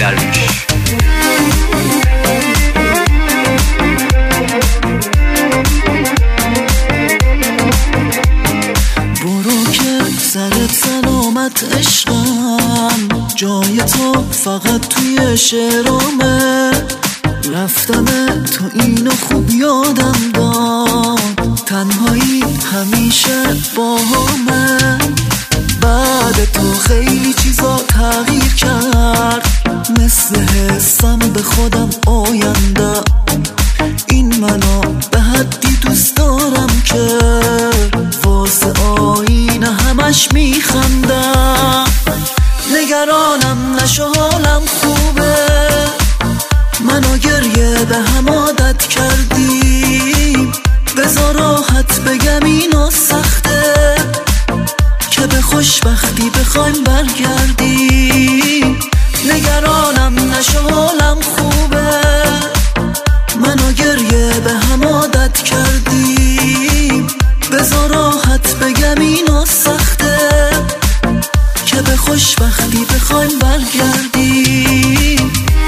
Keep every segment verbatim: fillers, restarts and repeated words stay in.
درویش. برو که سرت سلامت عشقم، جای تو فقط توی شعرامه. رفتم تو اینو خوب یادم داد، تنهایی همیشه با همه. بعد تو خیلی چیزا تغییر کرد، مثل حسم به خودم آینده. این منو به حدی دوست دارم که واسه آینه همش میخندم. نگرانم نشو حالم خوبه، منو گریه به هم عادت کردیم. بذار راحت بگم اینو سخته، که به خوشبختی بخوایم برگردیم. نگرانم نشو حالم خوبه، منو گریه به هم عادت کردیم. بذار راحت بگم اینو سخته، که به خوشبختی بخوایم برگردیم.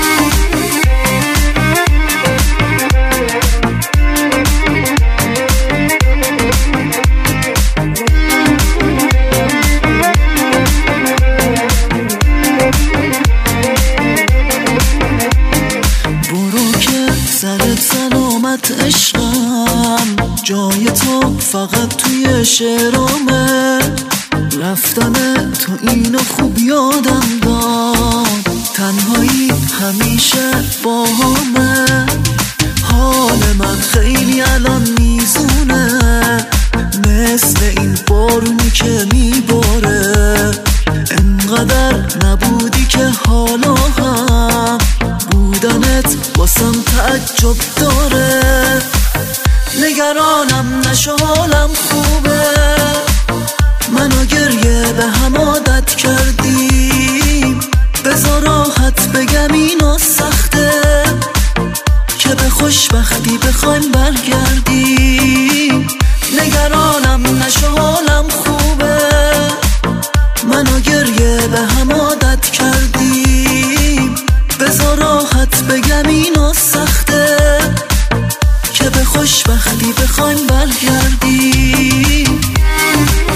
سرت سلامت عشقم، جای تو فقط توی شعرامه. رفتن تو اینو خوب یادم داد، تنهایی همیشه با همه. حال من خیلی الان میزونه، مثل این بارونی که میباره. انقدر نبودی که حالا هم بودنت واسم تعجب داره. نگرانم نشو حالم خوبه، منو گریه به هم عادت کردیم. بذار راحت بگم اینو سخته، که به خوشبختی بخوایم برگردیم. نگرانم نشو حالم خوبه، منو گریه به هم عادت کردیم. بذار راحت بگم اینو سخته، که به خوشبختی بخوایم برگردیم.